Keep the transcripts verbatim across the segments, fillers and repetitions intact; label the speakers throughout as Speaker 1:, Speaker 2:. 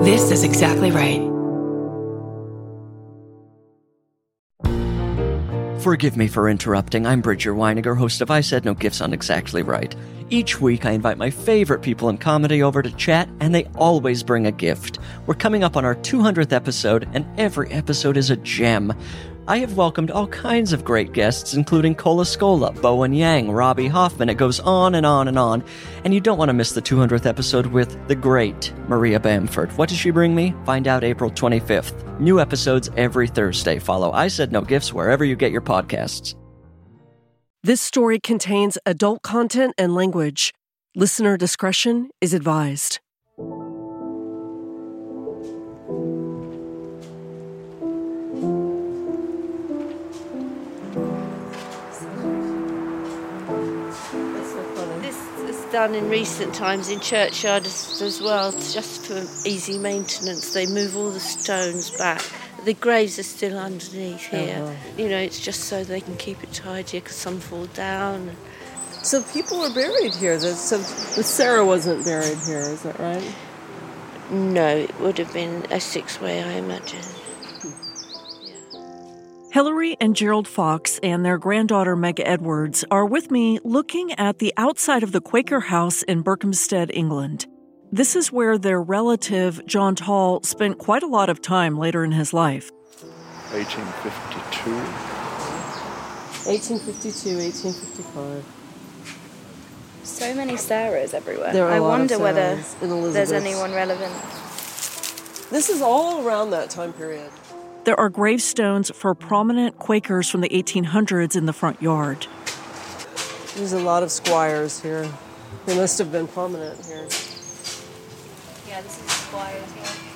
Speaker 1: This is exactly right.
Speaker 2: Forgive me for interrupting. I'm Bridger Weiniger, host of I Said No Gifts on Exactly Right. Each week, I invite my favorite people in comedy over to chat, and they always bring a gift. We're coming up on our two hundredth episode, and every episode is a gem. I have welcomed all kinds of great guests, including Cola Scola, Bowen Yang, Robbie Hoffman. It goes on and on and on. And you don't want to miss the two hundredth episode with the great Maria Bamford. What does she bring me? Find out April twenty-fifth. New episodes every Thursday. Follow I Said No Gifts wherever you get your podcasts.
Speaker 3: This story contains adult content and language. Listener discretion is advised.
Speaker 4: Done in recent times in churchyards as well, just for easy maintenance. They move all the stones back. The graves are still underneath here. Uh-huh. You know, it's just so they can keep it tidy because some fall down.
Speaker 3: So people were buried here. So Sarah wasn't buried here, is that right?
Speaker 4: No, it would have been a six-way, I imagine.
Speaker 5: Hilary and Gerald Fox and their granddaughter Meg Edwards are with me looking at the outside of the Quaker house in Berkhamsted, England. This is where their relative, John Tall, spent quite a lot of time later in his life.
Speaker 6: eighteen fifty-two.
Speaker 3: eighteen fifty-two, eighteen fifty-five.
Speaker 7: So many Sarahs everywhere.
Speaker 3: There are
Speaker 7: I
Speaker 3: a lot
Speaker 7: wonder
Speaker 3: of
Speaker 7: whether
Speaker 3: Sarahs
Speaker 7: there's anyone relevant.
Speaker 3: This is all around that time period.
Speaker 5: There are gravestones for prominent Quakers from the eighteen hundreds in the front yard.
Speaker 3: There's a lot of squires here. They must have been prominent here.
Speaker 7: Yeah, this is squires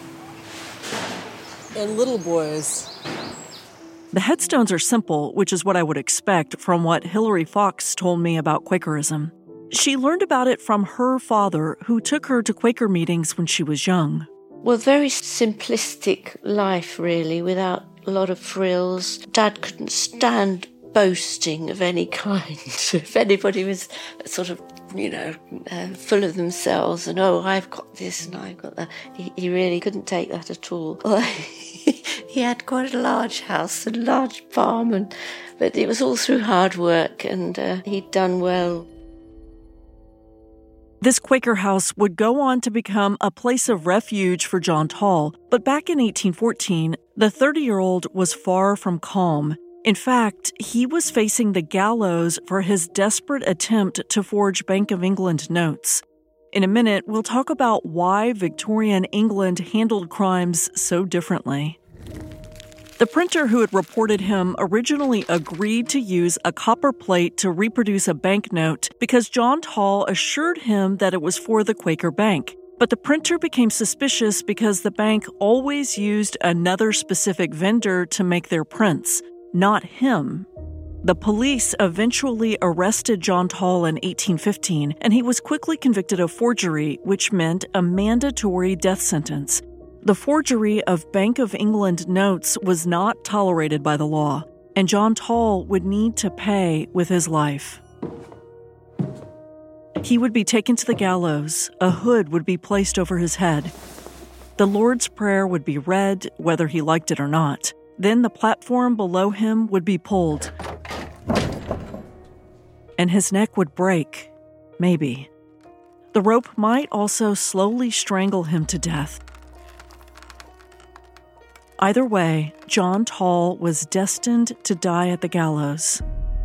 Speaker 7: here.
Speaker 3: And little boys.
Speaker 5: The headstones are simple, which is what I would expect from what Hilary Fox told me about Quakerism. She learned about it from her father, who took her to Quaker meetings when she was young.
Speaker 4: Well, very simplistic life, really, without a lot of frills. Dad couldn't stand boasting of any kind. If anybody was sort of, you know, uh, full of themselves and, oh, I've got this and I've got that, he, he really couldn't take that at all. He had quite a large house, a large farm, and but it was all through hard work, and uh, he'd done well.
Speaker 5: This Quaker house would go on to become a place of refuge for John Tall, but back in eighteen fourteen, the thirty-year-old was far from calm. In fact, he was facing the gallows for his desperate attempt to forge Bank of England notes. In a minute, we'll talk about why Victorian England handled crimes so differently. The printer who had reported him originally agreed to use a copper plate to reproduce a banknote because John Tall assured him that it was for the Quaker Bank. But the printer became suspicious because the bank always used another specific vendor to make their prints, not him. The police eventually arrested John Tall in eighteen fifteen, and he was quickly convicted of forgery, which meant a mandatory death sentence. The forgery of Bank of England notes was not tolerated by the law, and John Tall would need to pay with his life. He would be taken to the gallows. A hood would be placed over his head. The Lord's Prayer would be read, whether he liked it or not. Then the platform below him would be pulled. And his neck would break. Maybe. The rope might also slowly strangle him to death. Either way, John Tall was destined to die at the gallows.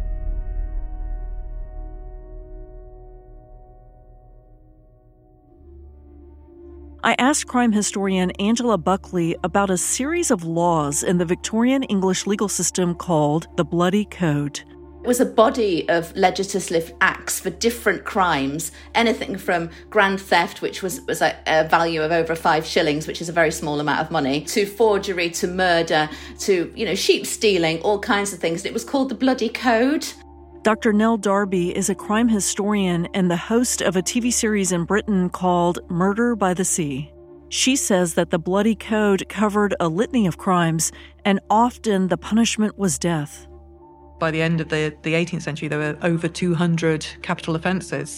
Speaker 5: I asked crime historian Angela Buckley about a series of laws in the Victorian English legal system called the Bloody Code.
Speaker 8: It was a body of legislative acts for different crimes, anything from grand theft, which was, was a, a value of over five shillings, which is a very small amount of money, to forgery, to murder, to, you know, sheep stealing, all kinds of things. It was called the Bloody Code.
Speaker 5: Doctor Nell Darby is a crime historian and the host of a T V series in Britain called Murder by the Sea. She says that the Bloody Code covered a litany of crimes, and often the punishment was death.
Speaker 9: By the end of the, the eighteenth century, there were over two hundred capital offences.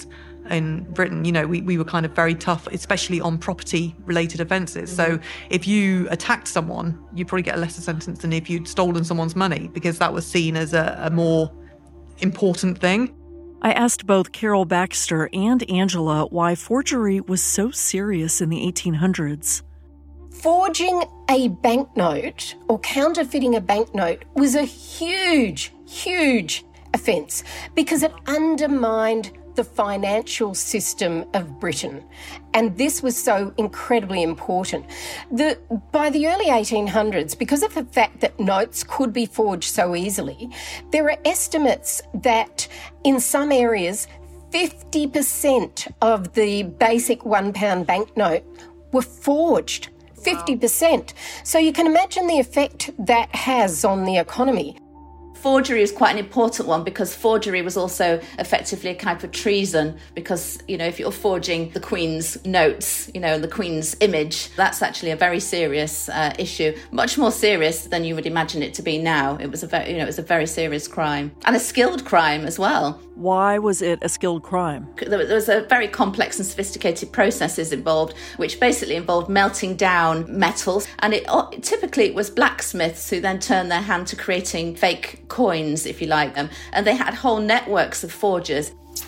Speaker 1: in Britain. You know, we, we were kind of very tough, especially on property-related offences. Mm-hmm. So if you attacked someone, you'd probably get a lesser sentence than if you'd stolen someone's money, because that was seen as a, a more important thing.
Speaker 5: I asked both Carol Baxter and Angela why forgery was so serious in the eighteen hundreds.
Speaker 9: Forging a banknote or counterfeiting a banknote was a huge, huge offence because it undermined the financial system of Britain. And this was so incredibly important. The, by the early eighteen hundreds, because of the fact that notes could be forged so easily, there are estimates that in some areas, fifty percent of the basic one pound banknote were forged. fifty percent. So you can imagine the effect that has on the economy.
Speaker 8: Forgery is quite an important one because forgery was also effectively a kind of treason because, you know, if you're forging the Queen's notes, you know, and the Queen's image, that's actually a very serious uh, issue, much more serious than you would imagine it to be now. It was a very, you know, it was a very serious crime and a skilled crime as well.
Speaker 5: Why was it a skilled crime?
Speaker 8: There was a very complex and sophisticated processes involved, which basically involved melting down metals. And it typically it was blacksmiths who then turned their hand to creating fake coins, if you like them. And they had whole networks of forgers.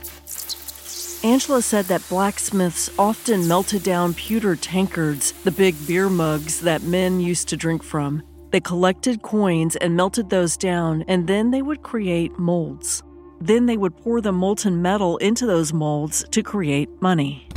Speaker 5: Angela said that blacksmiths often melted down pewter tankards, the big beer mugs that men used to drink from. They collected coins and melted those down, and then they would create molds. Then they would pour the molten metal into those molds to create money.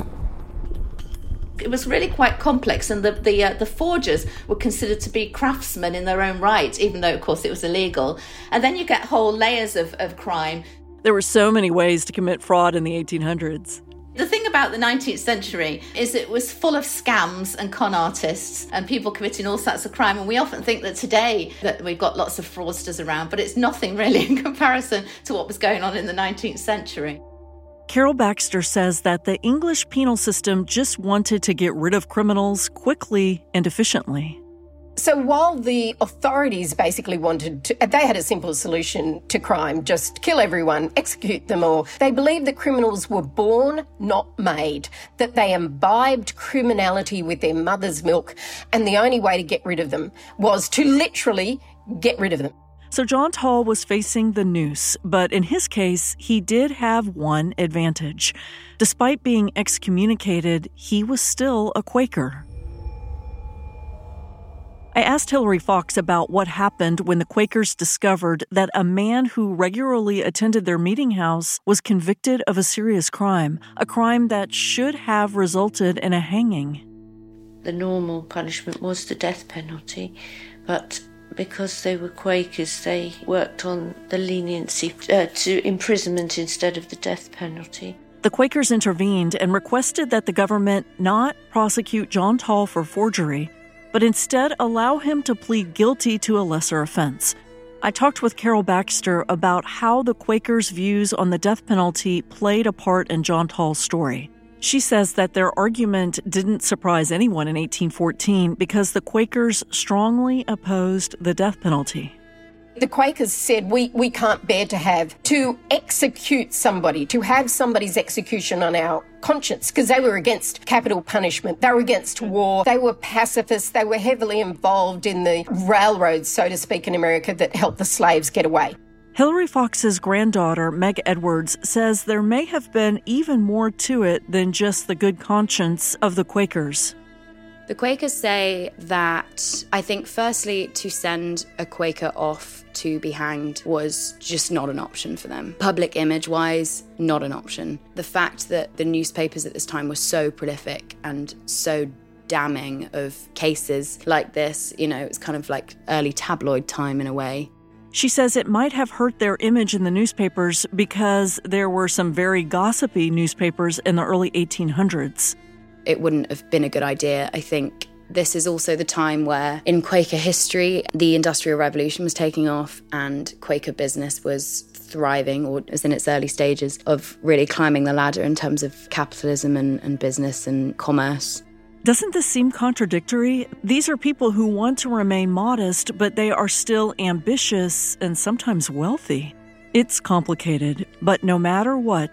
Speaker 8: It was really quite complex, and the the, uh, the forgers were considered to be craftsmen in their own right, even though, of course, it was illegal. And then you get whole layers of, of crime.
Speaker 5: There were so many ways to commit fraud in the eighteen hundreds.
Speaker 8: The thing about the nineteenth century is it was full of scams and con artists and people committing all sorts of crime. And we often think that today that we've got lots of fraudsters around, but it's nothing really in comparison to what was going on in the nineteenth century.
Speaker 5: Carol Baxter says that the English penal system just wanted to get rid of criminals quickly and efficiently.
Speaker 9: So while the authorities basically wanted to, they had a simple solution to crime, just kill everyone, execute them all. They believed that criminals were born, not made, that they imbibed criminality with their mother's milk, and the only way to get rid of them was to literally get rid of them.
Speaker 5: So John Tall was facing the noose, but in his case, he did have one advantage. Despite being excommunicated, he was still a Quaker. I asked Hilary Fox about what happened when the Quakers discovered that a man who regularly attended their meeting house was convicted of a serious crime, a crime that should have resulted in a hanging.
Speaker 4: The normal punishment was the death penalty, but because they were Quakers, they worked on the leniency uh, to imprisonment instead of the death penalty.
Speaker 5: The Quakers intervened and requested that the government not prosecute John Tall for forgery, but instead allow him to plead guilty to a lesser offense. I talked with Carol Baxter about how the Quakers' views on the death penalty played a part in John Tall's story. She says that their argument didn't surprise anyone in eighteen fourteen because the Quakers strongly opposed the death penalty.
Speaker 9: The Quakers said, we, we can't bear to have, to execute somebody, to have somebody's execution on our conscience, because they were against capital punishment. They were against war. They were pacifists. They were heavily involved in the railroads, so to speak, in America that helped the slaves get away.
Speaker 5: Hilary Fox's granddaughter, Meg Edwards, says there may have been even more to it than just the good conscience of the Quakers.
Speaker 10: The Quakers say that, I think, firstly, to send a Quaker off to be hanged was just not an option for them. Public image-wise, not an option. The fact that the newspapers at this time were so prolific and so damning of cases like this, you know, it's kind of like early tabloid time in a way.
Speaker 5: She says it might have hurt their image in the newspapers because there were some very gossipy newspapers in the early eighteen hundreds.
Speaker 10: It wouldn't have been a good idea. I think this is also the time where, in Quaker history, the Industrial Revolution was taking off and Quaker business was thriving, or was in its early stages of really climbing the ladder in terms of capitalism and, and business and commerce.
Speaker 5: Doesn't this seem contradictory? These are people who want to remain modest, but they are still ambitious and sometimes wealthy. It's complicated, but no matter what,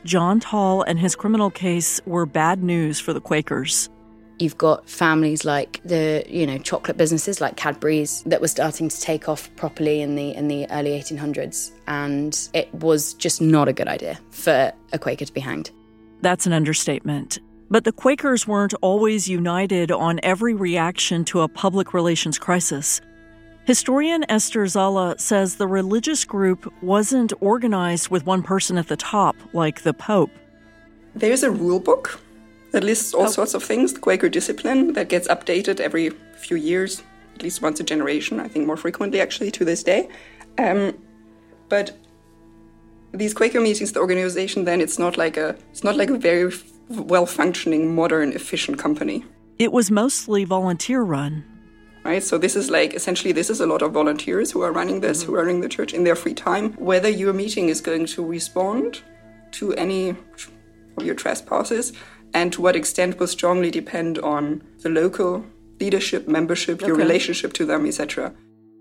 Speaker 5: John Tall and his criminal case were bad news for the Quakers.
Speaker 10: You've got families like the, you know, chocolate businesses like Cadbury's that were starting to take off properly in the in the early eighteen hundreds, and it was just not a good idea for a Quaker to be hanged.
Speaker 5: That's an understatement. But the Quakers weren't always united on every reaction to a public relations crisis. Historian Esther Zala says the religious group wasn't organized with one person at the top, like the Pope.
Speaker 11: There's a rule book that lists all oh. sorts of things, the Quaker discipline, that gets updated every few years, at least once a generation, I think more frequently actually to this day. Um, but these Quaker meetings, the organization then, it's not like a it's not like a very f- well-functioning, modern, efficient company.
Speaker 5: It was mostly volunteer-run.
Speaker 11: Right, so this is like, essentially this is a lot of volunteers who are running this, mm-hmm. who are running the church in their free time. Whether your meeting is going to respond to any of your trespasses and to what extent will strongly depend on the local leadership, membership, your okay. relationship to them, et cetera.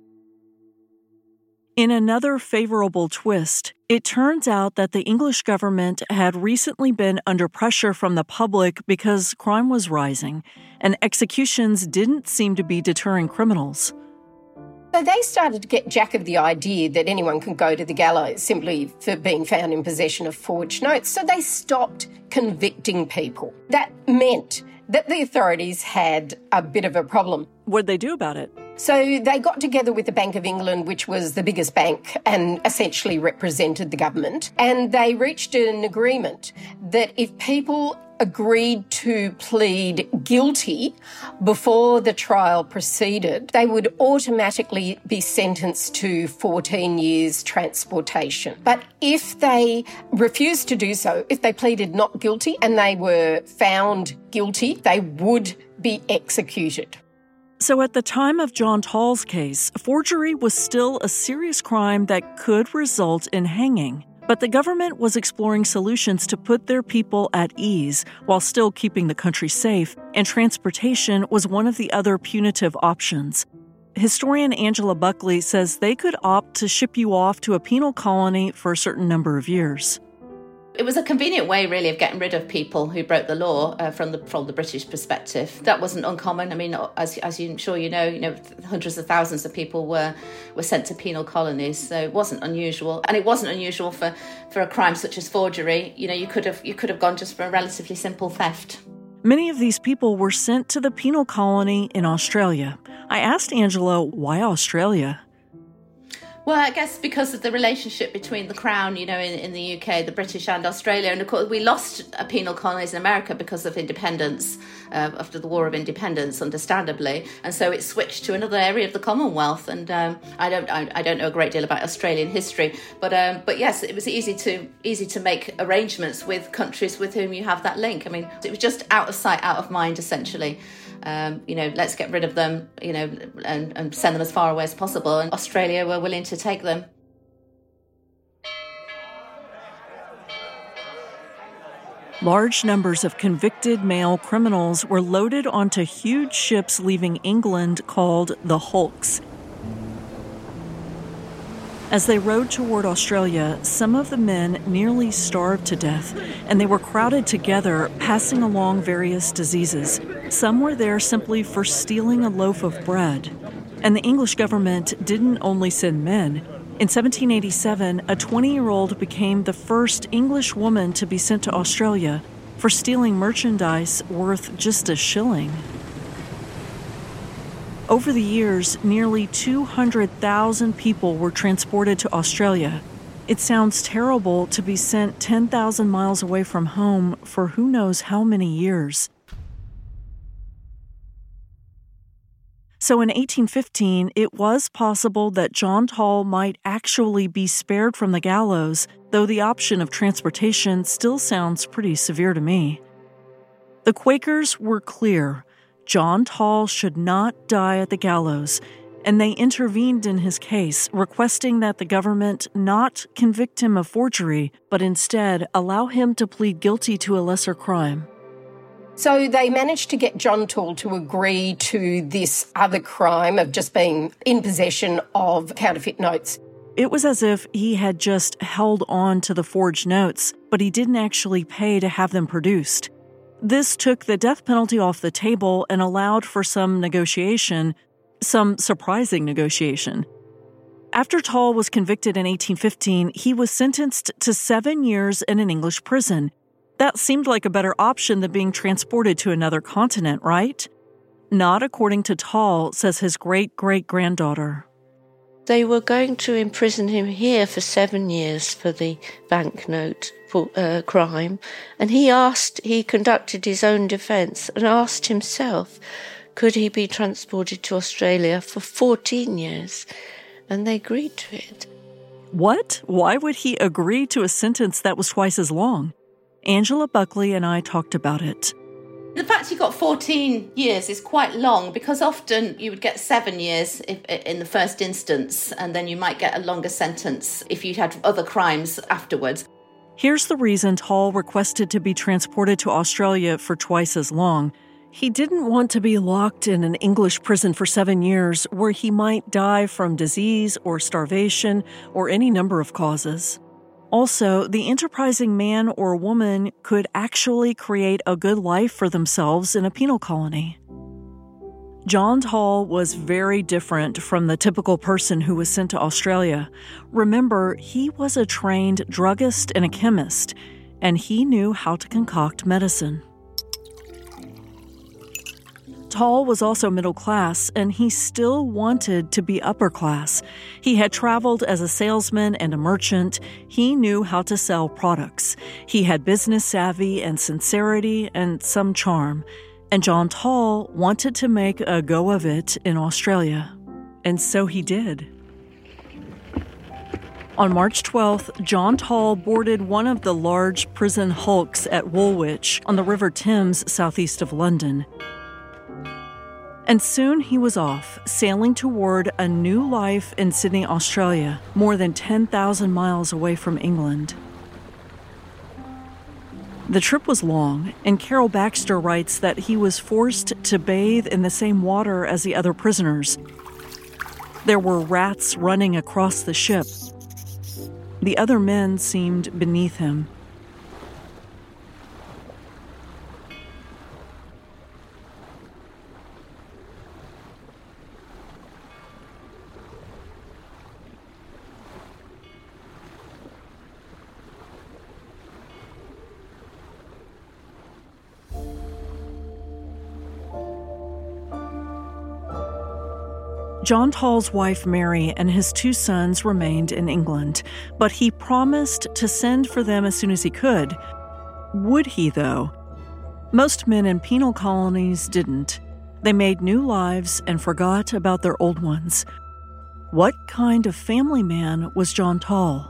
Speaker 5: In another favorable twist, it turns out that the English government had recently been under pressure from the public because crime was rising, and executions didn't seem to be deterring criminals.
Speaker 9: So they started to get jack of the idea that anyone can go to the gallows simply for being found in possession of forged notes. So they stopped convicting people. That meant that the authorities had a bit of a problem.
Speaker 5: What'd they do about it?
Speaker 9: So they got together with the Bank of England, which was the biggest bank and essentially represented the government, and they reached an agreement that if people agreed to plead guilty before the trial proceeded, they would automatically be sentenced to fourteen years transportation. But if they refused to do so, if they pleaded not guilty and they were found guilty, they would be executed.
Speaker 5: So at the time of John Tall's case, forgery was still a serious crime that could result in hanging. But the government was exploring solutions to put their people at ease while still keeping the country safe, and transportation was one of the other punitive options. Historian Angela Buckley says they could opt to ship you off to a penal colony for a certain number of years.
Speaker 8: It was a convenient way, really, of getting rid of people who broke the law uh, from the from the British perspective. That wasn't uncommon. I mean, as as I'm sure you know, you know, hundreds of thousands of people were were sent to penal colonies, so it wasn't unusual. And it wasn't unusual for, for a crime such as forgery. You know, you could have you could have gone just for a relatively simple theft.
Speaker 5: Many of these people were sent to the penal colony in Australia. I asked Angela why Australia.
Speaker 8: Well, I guess because of the relationship between the Crown, you know, in, in the U K, the British and Australia. And of course, we lost a penal colonies in America because of independence, uh, after the War of Independence, understandably. And so it switched to another area of the Commonwealth. And um, I don't I, I don't know a great deal about Australian history. But um, but yes, it was easy to easy to make arrangements with countries with whom you have that link. I mean, it was just out of sight, out of mind, essentially. Um, you know, let's get rid of them, you know, and, and send them as far away as possible. And Australia were willing to take them.
Speaker 5: Large numbers of convicted male criminals were loaded onto huge ships leaving England called the Hulks. As they rowed toward Australia, some of the men nearly starved to death, and they were crowded together, passing along various diseases. Some were there simply for stealing a loaf of bread. And the English government didn't only send men. In seventeen eighty-seven, a twenty-year-old became the first English woman to be sent to Australia for stealing merchandise worth just a shilling. Over the years, nearly two hundred thousand people were transported to Australia. It sounds terrible to be sent ten thousand miles away from home for who knows how many years. So in eighteen fifteen, it was possible that John Tall might actually be spared from the gallows, though the option of transportation still sounds pretty severe to me. The Quakers were clear. John Tall should not die at the gallows, and they intervened in his case, requesting that the government not convict him of forgery, but instead allow him to plead guilty to a lesser crime.
Speaker 9: So they managed to get John Tall to agree to this other crime of just being in possession of counterfeit notes.
Speaker 5: It was as if he had just held on to the forged notes, but he didn't actually pay to have them produced. This took the death penalty off the table and allowed for some negotiation, some surprising negotiation. After Tall was convicted in eighteen fifteen, he was sentenced to seven years in an English prison. That seemed like a better option than being transported to another continent, right? Not according to Tall, says his great-great-granddaughter.
Speaker 4: They were going to imprison him here for seven years for the banknote for, uh, crime, and he asked, he conducted his own defence and asked himself, could he be transported to Australia for fourteen years? And they agreed to it.
Speaker 5: What? Why would he agree to a sentence that was twice as long? Angela Buckley and I talked about it.
Speaker 8: The fact he got fourteen years is quite long, because often you would get seven years if, in the first instance, and then you might get a longer sentence if you had other crimes afterwards.
Speaker 5: Here's the reason Tall requested to be transported to Australia for twice as long. He didn't want to be locked in an English prison for seven years where he might die from disease or starvation or any number of causes. Also, the enterprising man or woman could actually create a good life for themselves in a penal colony. John Tall was very different from the typical person who was sent to Australia. Remember, he was a trained druggist and a chemist, and he knew how to concoct medicine. Tall was also middle class, and he still wanted to be upper class. He had traveled as a salesman and a merchant. He knew how to sell products. He had business savvy and sincerity and some charm. And John Tall wanted to make a go of it in Australia. And so he did. On March twelfth, John Tall boarded one of the large prison hulks at Woolwich on the River Thames southeast of London. And soon he was off, sailing toward a new life in Sydney, Australia, more than ten thousand miles away from England. The trip was long, and Carol Baxter writes that he was forced to bathe in the same water as the other prisoners. There were rats running across the ship. The other men seemed beneath him. John Tall's wife, Mary, and his two sons remained in England, but he promised to send for them as soon as he could. Would he, though? Most men in penal colonies didn't. They made new lives and forgot about their old ones. What kind of family man was John Tall?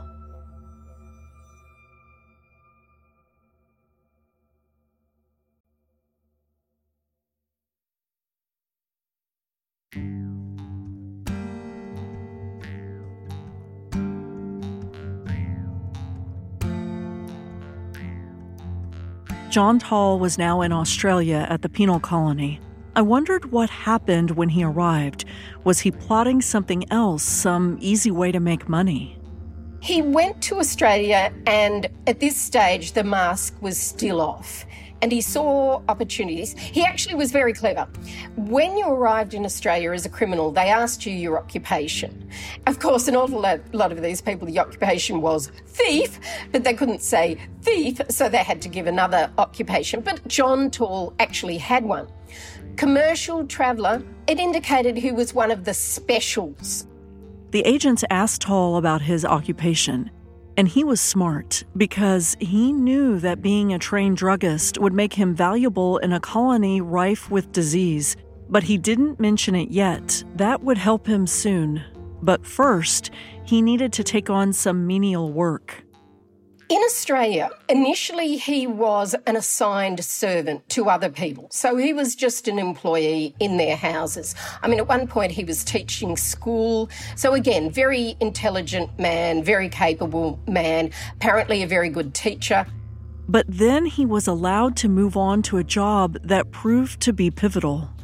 Speaker 5: John Tall was now in Australia at the penal colony. I wondered what happened when he arrived. Was he plotting something else, some easy way to make money?
Speaker 9: He went to Australia, and at this stage the mask was still off, and he saw opportunities. He actually was very clever. When you arrived in Australia as a criminal, they asked you your occupation. Of course, an awful lot of these people, the occupation was thief, but they couldn't say thief, so they had to give another occupation. But John Tall actually had one. Commercial traveller. It indicated he was one of the specials.
Speaker 5: The agents asked Tall about his occupation, and he was smart because he knew that being a trained druggist would make him valuable in a colony rife with disease. But he didn't mention it yet. That would help him soon. But first, he needed to take on some menial work.
Speaker 9: In Australia, initially he was an assigned servant to other people. So he was just an employee in their houses. I mean, at one point he was teaching school. So again, very intelligent man, very capable man, apparently a very good teacher.
Speaker 5: But then he was allowed to move on to a job that proved to be pivotal.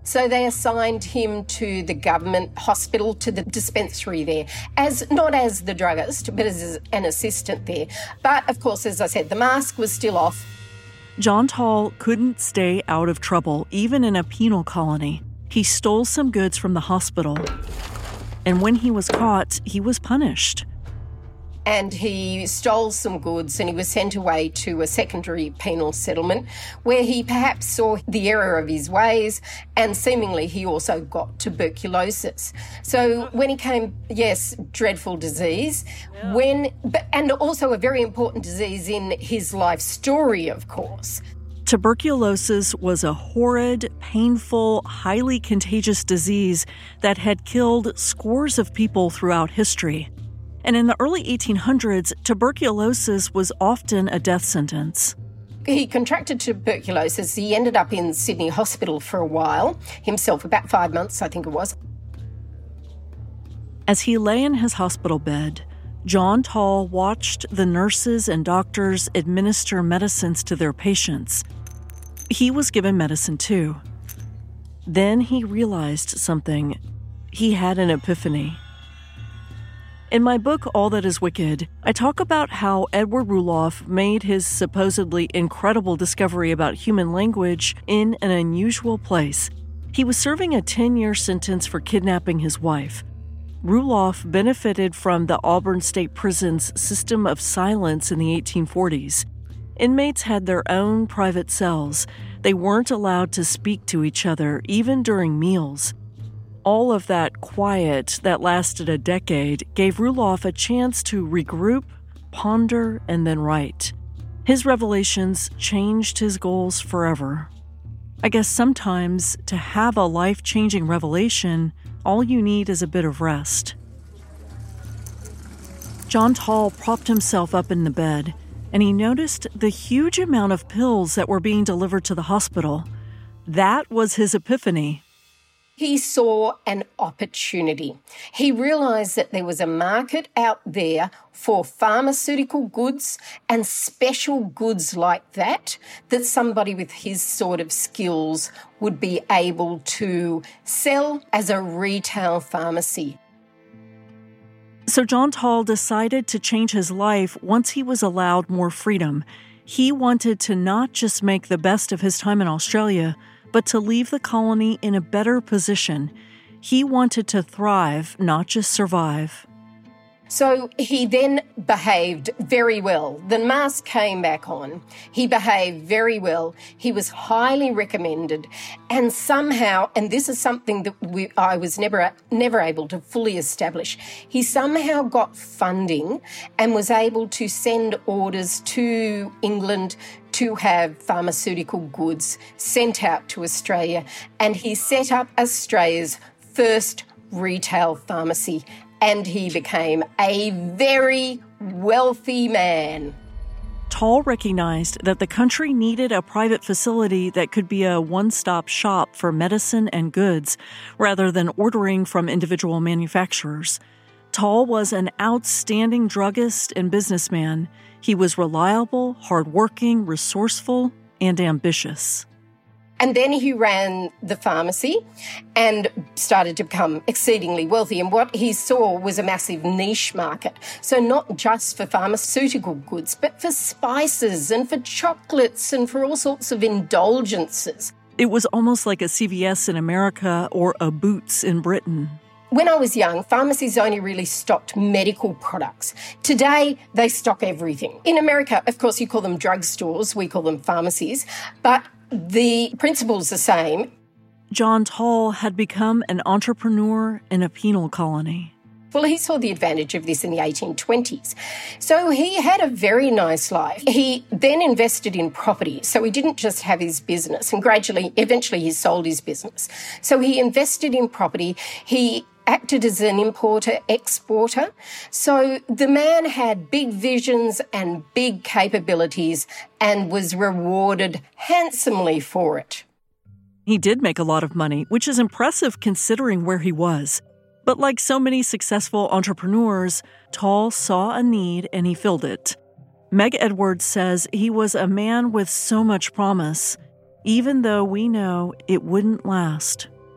Speaker 9: So they assigned him to the government hospital, to the dispensary there, as not as the druggist, but as an assistant there. But, of course, as I said, the mask was still off.
Speaker 5: John Tall couldn't stay out of trouble, even in a penal colony. He stole some goods from the hospital. And when he was caught, he was punished.
Speaker 9: And he stole some goods and he was sent away to a secondary penal settlement where he perhaps saw the error of his ways, and seemingly he also got tuberculosis. So when he came, yes, dreadful disease, when, but, and also a very important disease in his life story, of course.
Speaker 5: Tuberculosis was a horrid, painful, highly contagious disease that had killed scores of people throughout history. And in the early eighteen hundreds, tuberculosis was often a death sentence.
Speaker 9: He contracted tuberculosis. He ended up in Sydney Hospital for a while, himself, about five months, I think it was.
Speaker 5: As he lay in his hospital bed, John Tall watched the nurses and doctors administer medicines to their patients. He was given medicine too. Then he realized something. He had an epiphany. In my book, All That Is Wicked, I talk about how Edward Rulloff made his supposedly incredible discovery about human language in an unusual place. He was serving a ten-year sentence for kidnapping his wife. Rulloff benefited from the Auburn State Prison's system of silence in the eighteen forties. Inmates had their own private cells. They weren't allowed to speak to each other, even during meals. All of that quiet that lasted a decade gave Rulloff a chance to regroup, ponder, and then write. His revelations changed his goals forever. I guess sometimes to have a life-changing revelation, all you need is a bit of rest. John Tall propped himself up in the bed, and he noticed the huge amount of pills that were being delivered to the hospital. That was his epiphany.
Speaker 9: He saw an opportunity. He realised that there was a market out there for pharmaceutical goods and special goods like that, that somebody with his sort of skills would be able to sell as a retail pharmacy.
Speaker 5: So John Tall decided to change his life once he was allowed more freedom. He wanted to not just make the best of his time in Australia, but to leave the colony in a better position. He wanted to thrive, not just survive.
Speaker 9: So he then behaved very well. The mask came back on. He behaved very well. He was highly recommended. And somehow, and this is something that we, I was never, never able to fully establish, he somehow got funding and was able to send orders to England to have pharmaceutical goods sent out to Australia. And he set up Australia's first retail pharmacy. And he became a very wealthy man.
Speaker 5: Tall recognized that the country needed a private facility that could be a one-stop shop for medicine and goods, rather than ordering from individual manufacturers. Tall was an outstanding druggist and businessman. He was reliable, hardworking, resourceful, and ambitious.
Speaker 9: And then he ran the pharmacy and started to become exceedingly wealthy. And what he saw was a massive niche market. So not just for pharmaceutical goods, but for spices and for chocolates and for all sorts of indulgences.
Speaker 5: It was almost like a C V S in America or a Boots in Britain.
Speaker 9: When I was young, pharmacies only really stocked medical products. Today, they stock everything. In America, of course, you call them drugstores, we call them pharmacies, but the principle's the same.
Speaker 5: John Tall had become an entrepreneur in a penal colony.
Speaker 9: Well, he saw the advantage of this in the eighteen twenties. So he had a very nice life. He then invested in property. So he didn't just have his business, and gradually, eventually he sold his business. So he invested in property. He acted as an importer-exporter. So the man had big visions and big capabilities and was rewarded handsomely for it.
Speaker 5: He did make a lot of money, which is impressive considering where he was. But like so many successful entrepreneurs, Tall saw a need and he filled it. Meg Edwards says he was a man with so much promise, even though we know it wouldn't last.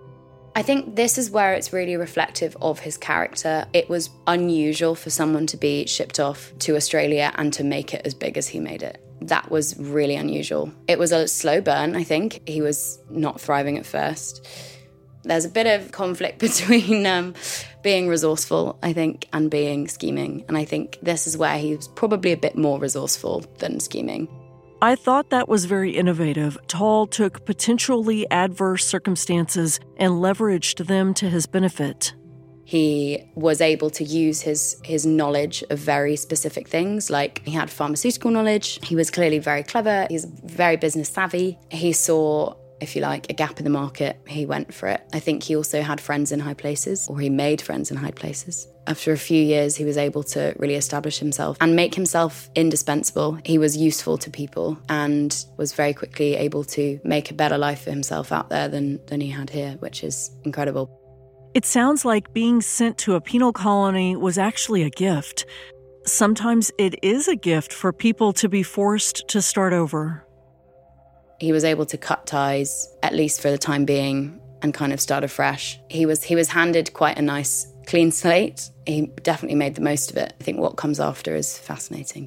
Speaker 10: I think this is where it's really reflective of his character. It was unusual for someone to be shipped off to Australia and to make it as big as he made it. That was really unusual. It was a slow burn, I think. He was not thriving at first. There's a bit of conflict between um, being resourceful, I think, and being scheming. And I think this is where he was probably a bit more resourceful than scheming.
Speaker 5: I thought that was very innovative. Tall took potentially adverse circumstances and leveraged them to his benefit.
Speaker 10: He was able to use his, his knowledge of very specific things, like he had pharmaceutical knowledge. He was clearly very clever. He's very business savvy. He saw, if you like, a gap in the market. He went for it. I think he also had friends in high places, or he made friends in high places. After a few years, he was able to really establish himself and make himself indispensable. He was useful to people and was very quickly able to make a better life for himself out there than, than he had here, which is incredible.
Speaker 5: It sounds like being sent to a penal colony was actually a gift. Sometimes it is a gift for people to be forced to start over.
Speaker 10: He was able to cut ties, at least for the time being, and kind of start afresh. He was he was handed quite a nice clean slate. He definitely made the most of it. I think what comes after is fascinating.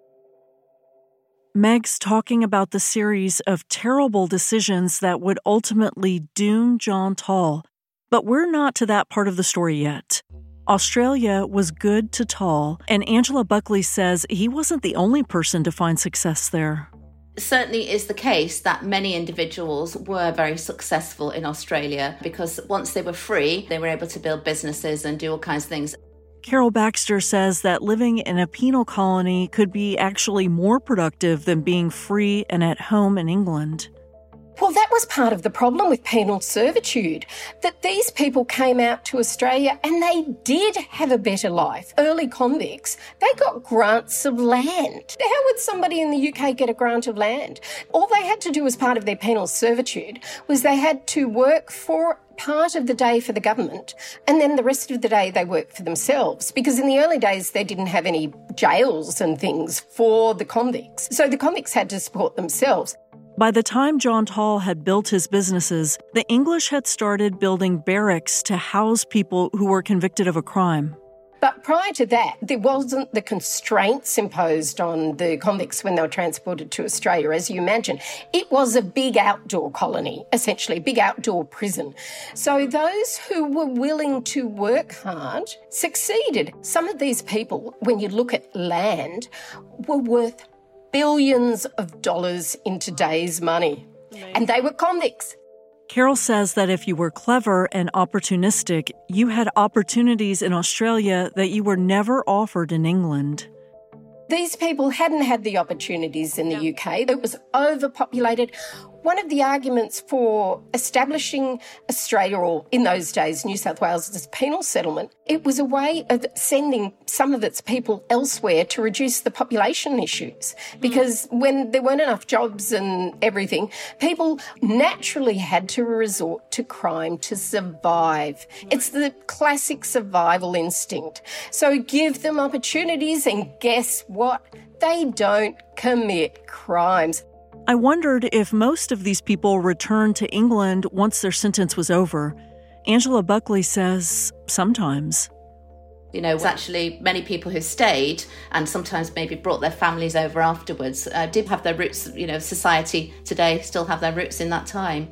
Speaker 5: Meg's talking about the series of terrible decisions that would ultimately doom John Tall. But we're not to that part of the story yet. Australia was good to Tall, and Angela Buckley says he wasn't the only person to find success there.
Speaker 8: Certainly is the case that many individuals were very successful in Australia because once they were free, they were able to build businesses and do all kinds of things.
Speaker 5: Carol Baxter says that living in a penal colony could be actually more productive than being free and at home in England.
Speaker 9: Well, that was part of the problem with penal servitude, that these people came out to Australia and they did have a better life. Early convicts, they got grants of land. How would somebody in the U K get a grant of land? All they had to do as part of their penal servitude was they had to work for part of the day for the government and then the rest of the day they worked for themselves, because in the early days they didn't have any jails and things for the convicts. So the convicts had to support themselves.
Speaker 5: By the time John Tall had built his businesses, the English had started building barracks to house people who were convicted of a crime.
Speaker 9: But prior to that, there wasn't the constraints imposed on the convicts when they were transported to Australia, as you imagine. It was a big outdoor colony, essentially, a big outdoor prison. So those who were willing to work hard succeeded. Some of these people, when you look at land, were worth billions of dollars in today's money. And they were convicts.
Speaker 5: Carol says that if you were clever and opportunistic, you had opportunities in Australia that you were never offered in England.
Speaker 9: These people hadn't had the opportunities in the U K. It was overpopulated. One of the arguments for establishing Australia, or in those days New South Wales, as a penal settlement, it was a way of sending some of its people elsewhere to reduce the population issues. Because when there weren't enough jobs and everything, people naturally had to resort to crime to survive. It's the classic survival instinct. So give them opportunities and guess what? They don't commit crimes.
Speaker 5: I wondered if most of these people returned to England once their sentence was over. Angela Buckley says sometimes.
Speaker 8: You know, it's actually many people who stayed and sometimes maybe brought their families over afterwards, uh, did have their roots, you know, society today still have their roots in that time.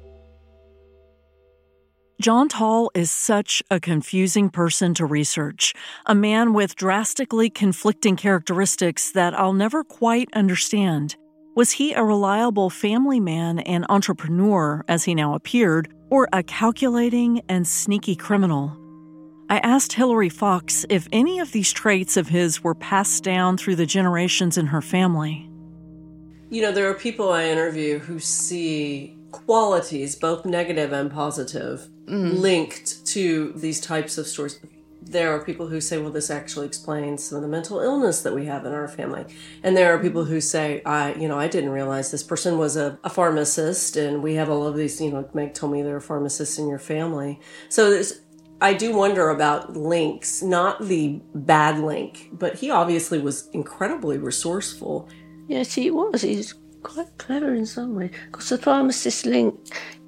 Speaker 5: John Tall is such a confusing person to research, a man with drastically conflicting characteristics that I'll never quite understand. Was he a reliable family man and entrepreneur, as he now appeared, or a calculating and sneaky criminal? I asked Hilary Fox if any of these traits of his were passed down through the generations in her family.
Speaker 12: You know, there are people I interview who see qualities, both negative and positive, mm. linked to these types of stories. There are people who say, well, this actually explains some of the mental illness that we have in our family. And there are people who say, I, you know, I didn't realize this person was a, a pharmacist, and we have all of these, you know, Meg told me there are pharmacists in your family. So there's, I do wonder about links, not the bad link, but he obviously was incredibly resourceful.
Speaker 4: Yes, he was. He's quite clever in some way. Because the pharmacist link,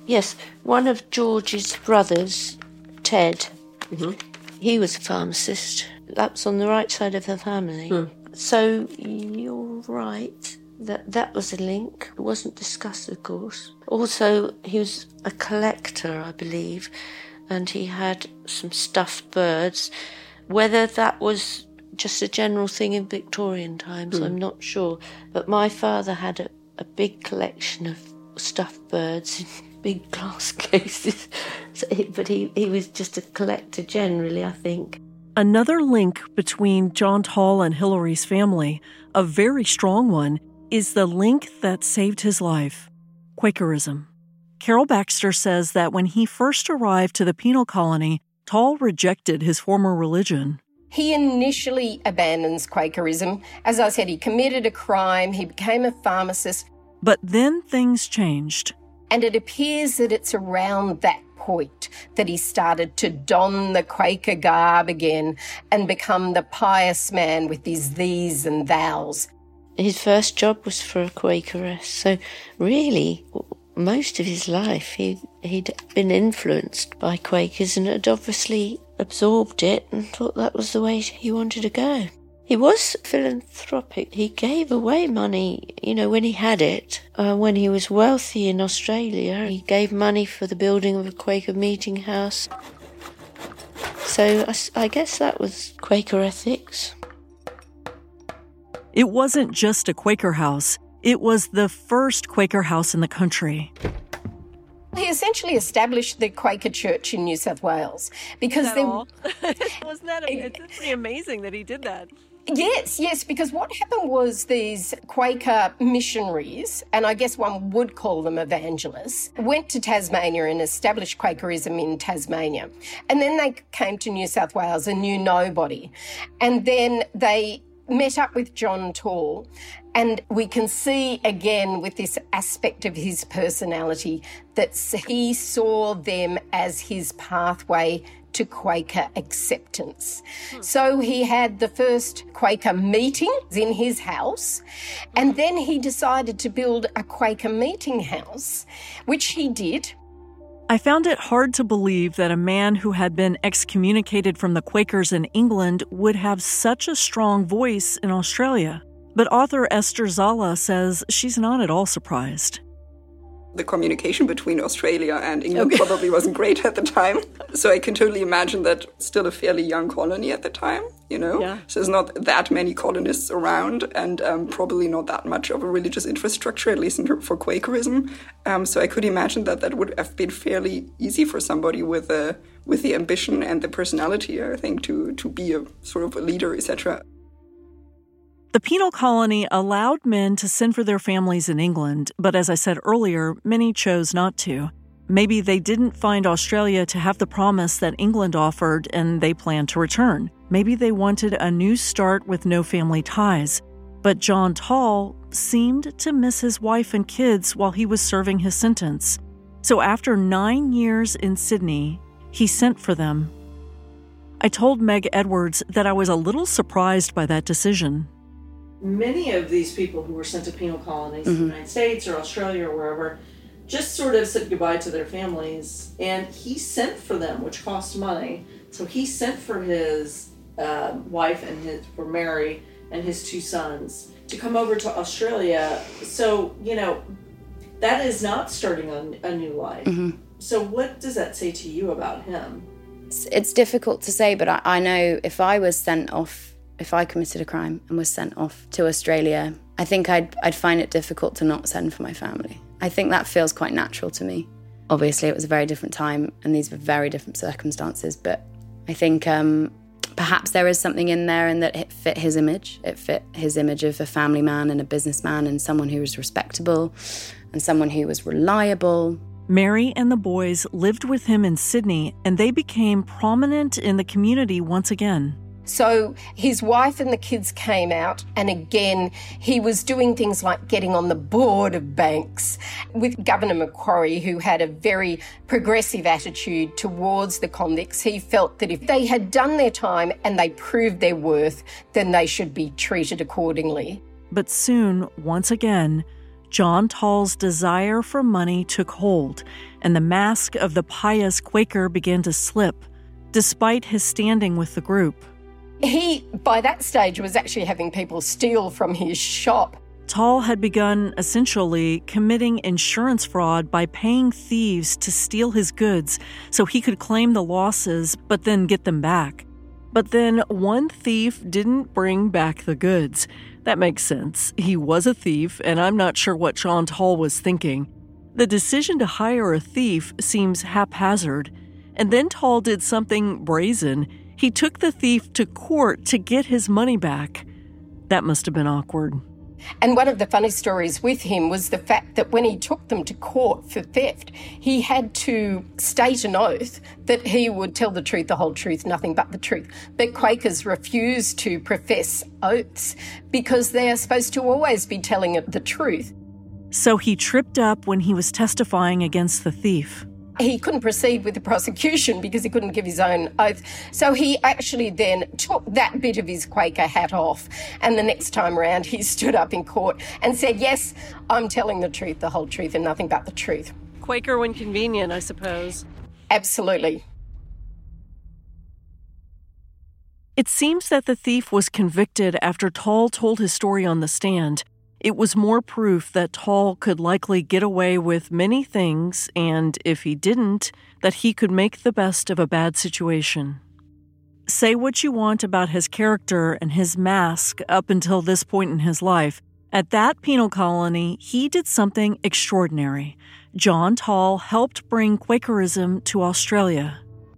Speaker 4: Yes, one of George's brothers, Ted, mm-hmm. he was a pharmacist. That was on the right side of the family. Hmm. So you're right that that was a link. It wasn't discussed, of course. Also, he was a collector, I believe, and he had some stuffed birds. Whether that was just a general thing in Victorian times, hmm. I'm not sure. But my father had a, a big collection of stuffed birds in big glass cases. So, but he, he was just a collector generally, I think.
Speaker 5: Another link between John Tall and Hilary's family, a very strong one, is the link that saved his life: Quakerism. Carol Baxter says that when he first arrived to the penal colony, Tall rejected his former religion.
Speaker 9: He initially abandons Quakerism. As I said, he committed a crime, he became a pharmacist.
Speaker 5: But then things changed.
Speaker 9: And it appears that it's around that point that he started to don the Quaker garb again and become the pious man with his these and thous.
Speaker 4: His first job was for a Quakeress, so really most of his life he, he'd been influenced by Quakers and had obviously absorbed it and thought that was the way he wanted to go. He was philanthropic. He gave away money, you know, when he had it. Uh, when he was wealthy in Australia, he gave money for the building of a Quaker meeting house. So I, I guess that was Quaker ethics.
Speaker 5: It wasn't just a Quaker house. It was the first Quaker house in the country.
Speaker 9: He essentially established the Quaker Church in New South Wales because
Speaker 5: Is that
Speaker 9: they
Speaker 5: all? Wasn't that it's pretty amazing that he did that?
Speaker 9: Yes, yes, because what happened was these Quaker missionaries, and I guess one would call them evangelists, went to Tasmania and established Quakerism in Tasmania. And then they came to New South Wales and knew nobody. And then they met up with John Tall, and we can see again with this aspect of his personality that he saw them as his pathway to Quaker acceptance. Hmm. So he had the first Quaker meeting in his house, and then he decided to build a Quaker meeting house, which he did.
Speaker 5: I found it hard to believe that a man who had been excommunicated from the Quakers in England would have such a strong voice in Australia. But author Esther Zala says she's not at all surprised.
Speaker 11: The communication between Australia and England okay. probably wasn't great at the time. So I can totally imagine that still a fairly young colony at the time, you know? Yeah. So there's not that many colonists around and um, probably not that much of a religious infrastructure, at least in, for Quakerism. Um, so I could imagine that that would have been fairly easy for somebody with a, with the ambition and the personality, I think, to, to be a sort of a leader, et cetera.
Speaker 5: The penal colony allowed men to send for their families in England, but as I said earlier, many chose not to. Maybe they didn't find Australia to have the promise that England offered and they planned to return. Maybe they wanted a new start with no family ties. But John Tall seemed to miss his wife and kids while he was serving his sentence. So after nine years in Sydney, he sent for them. I told Meg Edwards that I was a little surprised by that decision.
Speaker 12: Many of these people who were sent to penal colonies mm-hmm. in the United States or Australia or wherever just sort of said goodbye to their families, and he sent for them, which cost money. So he sent for his uh, wife and his for Mary and his two sons to come over to Australia. So, you know, that is not starting a, a new life. Mm-hmm. So what does that say to you about him?
Speaker 10: It's, it's difficult to say, but I, I know if I was sent off If I committed a crime and was sent off to Australia, I think I'd I'd find it difficult to not send for my family. I think that feels quite natural to me. Obviously, it was a very different time and these were very different circumstances, but I think um, perhaps there is something in there and that it fit his image. It fit his image of a family man and a businessman and someone who was respectable and someone who was reliable.
Speaker 5: Mary and the boys lived with him in Sydney, and they became prominent in the community once again.
Speaker 9: So his wife and the kids came out, and again, he was doing things like getting on the board of banks with Governor Macquarie, who had a very progressive attitude towards the convicts. He felt that if they had done their time and they proved their worth, then they should be treated accordingly.
Speaker 5: But soon, once again, John Tall's desire for money took hold, and the mask of the pious Quaker began to slip, despite his standing with the group.
Speaker 9: He, by that stage, was actually having people steal from his shop.
Speaker 5: Tall had begun, essentially, committing insurance fraud by paying thieves to steal his goods so he could claim the losses but then get them back. But then one thief didn't bring back the goods. That makes sense. He was a thief, and I'm not sure what John Tall was thinking. The decision to hire a thief seems haphazard. And then Tall did something brazen. He took the thief to court to get his money back. That must have been awkward.
Speaker 9: And one of the funny stories with him was the fact that when he took them to court for theft, he had to state an oath that he would tell the truth, the whole truth, nothing but the truth. But Quakers refuse to profess oaths because they are supposed to always be telling the truth.
Speaker 5: So he tripped up when he was testifying against the thief.
Speaker 9: He couldn't proceed with the prosecution because he couldn't give his own oath. So he actually then took that bit of his Quaker hat off, and the next time around he stood up in court and said, yes, I'm telling the truth, the whole truth, and nothing but the truth.
Speaker 5: Quaker when convenient, I suppose.
Speaker 9: Absolutely.
Speaker 5: It seems that the thief was convicted after Tall told his story on the stand. It was more proof that Tall could likely get away with many things, and if he didn't, that he could make the best of a bad situation. Say what you want about his character and his mask up until this point in his life. At that penal colony, he did something extraordinary. John Tall helped bring Quakerism to Australia.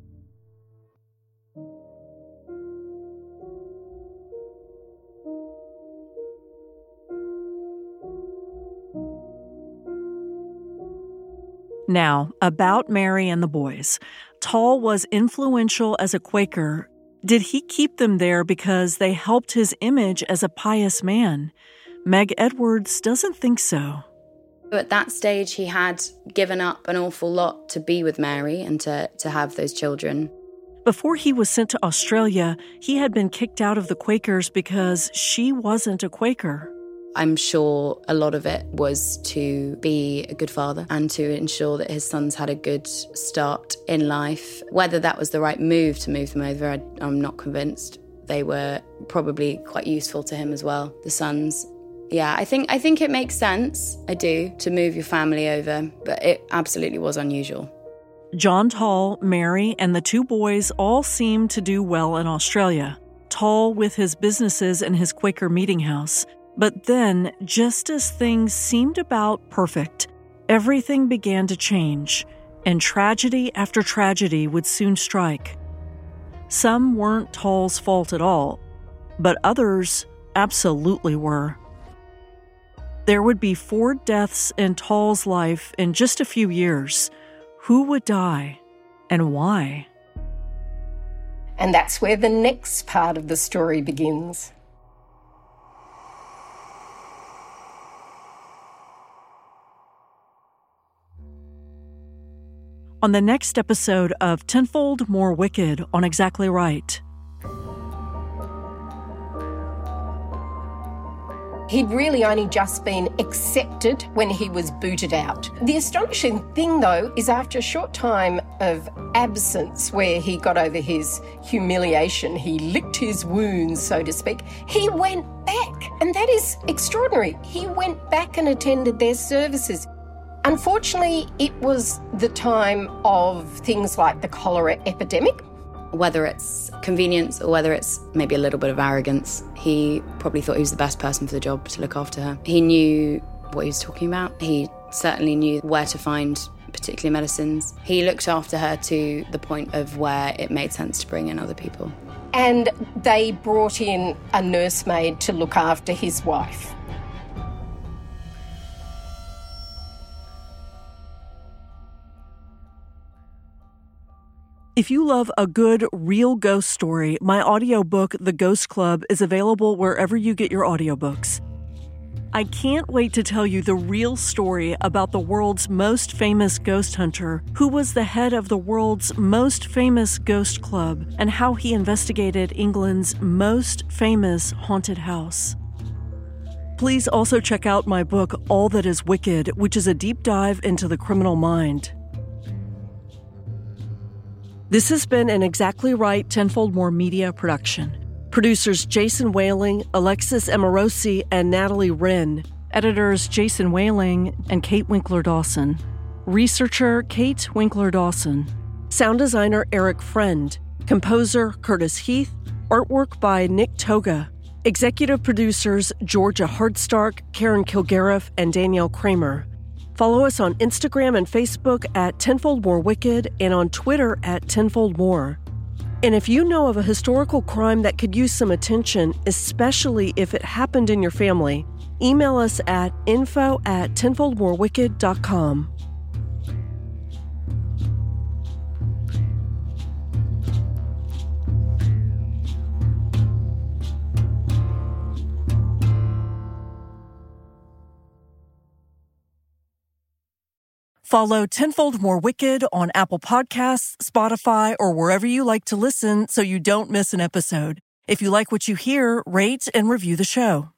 Speaker 5: Now, about Mary and the boys. Tall was influential as a Quaker. Did he keep them there because they helped his image as a pious man? Meg Edwards doesn't think so.
Speaker 10: At that stage, he had given up an awful lot to be with Mary and to, to have those children.
Speaker 5: Before he was sent to Australia, he had been kicked out of the Quakers because she wasn't a Quaker.
Speaker 10: I'm sure a lot of it was to be a good father and to ensure that his sons had a good start in life. Whether that was the right move to move them over, I, I'm not convinced. They were probably quite useful to him as well, the sons. Yeah, I think I think it makes sense, I do, to move your family over, but it absolutely was unusual.
Speaker 5: John Tall, Mary, and the two boys all seemed to do well in Australia. Tall with his businesses and his Quaker meeting house. But then, just as things seemed about perfect, everything began to change, and tragedy after tragedy would soon strike. Some weren't Tall's fault at all, but others absolutely were. There would be four deaths in Tall's life in just a few years. Who would die, and why?
Speaker 9: And that's where the next part of the story begins.
Speaker 5: On the next episode of Tenfold More Wicked on Exactly Right.
Speaker 9: He'd really only just been accepted when he was booted out. The astonishing thing, though, is after a short time of absence where he got over his humiliation, he licked his wounds, so to speak, he went back. And that is extraordinary. He went back and attended their services. Unfortunately, it was the time of things like the cholera epidemic.
Speaker 10: Whether it's convenience or whether it's maybe a little bit of arrogance, he probably thought he was the best person for the job to look after her. He knew what he was talking about. He certainly knew where to find particular medicines. He looked after her to the point of where it made sense to bring in other people.
Speaker 9: And they brought in a nursemaid to look after his wife.
Speaker 5: If you love a good, real ghost story, my audiobook, The Ghost Club, is available wherever you get your audiobooks. I can't wait to tell you the real story about the world's most famous ghost hunter, who was the head of the world's most famous ghost club, and how he investigated England's most famous haunted house.
Speaker 3: Please also check out my book, All That Is Wicked, which is a deep dive into the criminal mind. This has been an Exactly Right Tenfold More media production. Producers Jason Whaling, Alexis Amorosi, and Natalie Wren. Editors Jason Whaling and Kate Winkler-Dawson. Researcher Kate Winkler-Dawson. Sound designer Eric Friend. Composer Curtis Heath. Artwork by Nick Toga. Executive producers Georgia Hardstark, Karen Kilgariff, and Danielle Kramer. Follow us on Instagram and Facebook at Tenfold More Wicked and on Twitter at Tenfold More. And if you know of a historical crime that could use some attention, especially if it happened in your family, email us at info at tenfold more wicked dot com. Follow Tenfold More Wicked on Apple Podcasts, Spotify, or wherever you like to listen so you don't miss an episode. If you like what you hear, rate and review the show.